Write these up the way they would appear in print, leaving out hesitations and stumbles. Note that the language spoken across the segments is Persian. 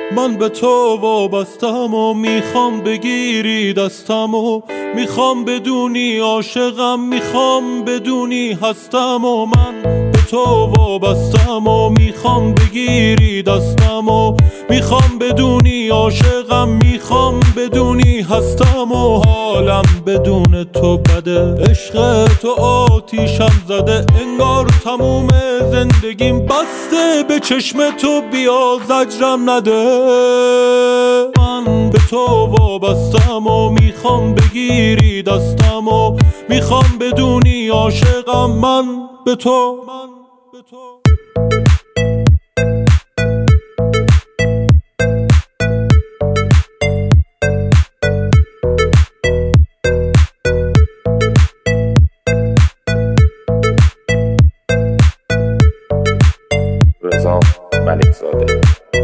من به تو وابستم و میخوام بگیری دستم و میخوام بدونی عاشقم، میخوام بدونی هستم و من به تو وابستم و میخوام بگیری دستم و میخوام بدونی عاشقم، میخوام بدونی هستم و حالم بدون تو بده. عشق تو آتیشم زده، انگار تموم زندگیم بسته به چشم تو، بیا زجرم نده. من به تو وابستم و میخوام بگیری دستم و میخوام بدونی عاشقم، من به تو. رضا ملک‌زاده.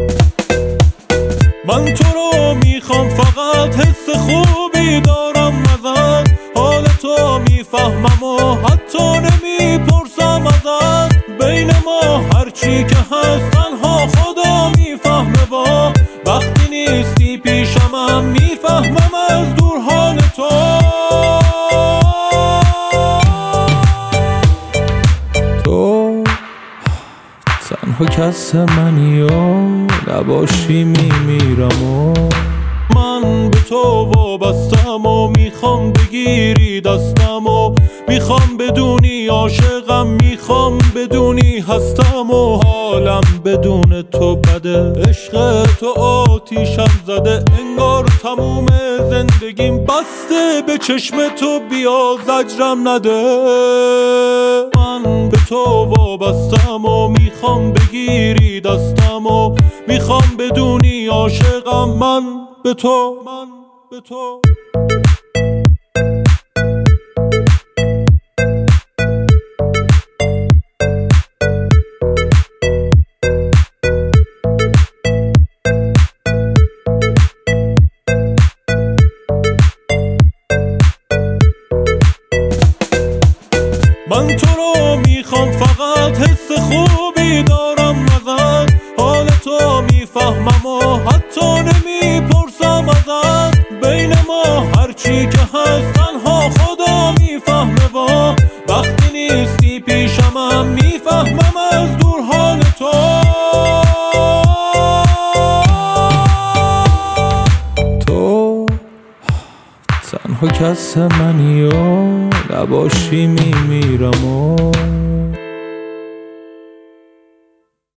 من تو رو میخوام، فقط حس خوبی دارم ازت، حال تو میفهمم و حتی نمیپرسم ازت. بین ما هرچی که هست تنها خدا میفهمه، با وقتی نیستی پیشمم میفهمم از دور حال تو. تو تنها کس منی و نباشی میمیرم و من به تو وابستم و میخوام بگیری دستم و میخوام بدونی عاشقم، میخوام بدونی هستم و حالم بدون تو بده. عشق تو آتیشم زده، انگار تموم زندگیم بسته به چشم تو، بیا زجرم نده. من به تو وابستم و میخوام بگیری دستم و میخوام بدونی عاشقم، من به تو. من تو رو میخوام، فقط حس خوبی دارم ازت، حال تو میفهمم و حتی نمیپرسم ازت. بین ما هرچی که هست تنها خدا میفهمه، با وقتی نیستی پیشمم میفهمم از دور حال تو. تو تنها کس منی و نباشی میمیرم و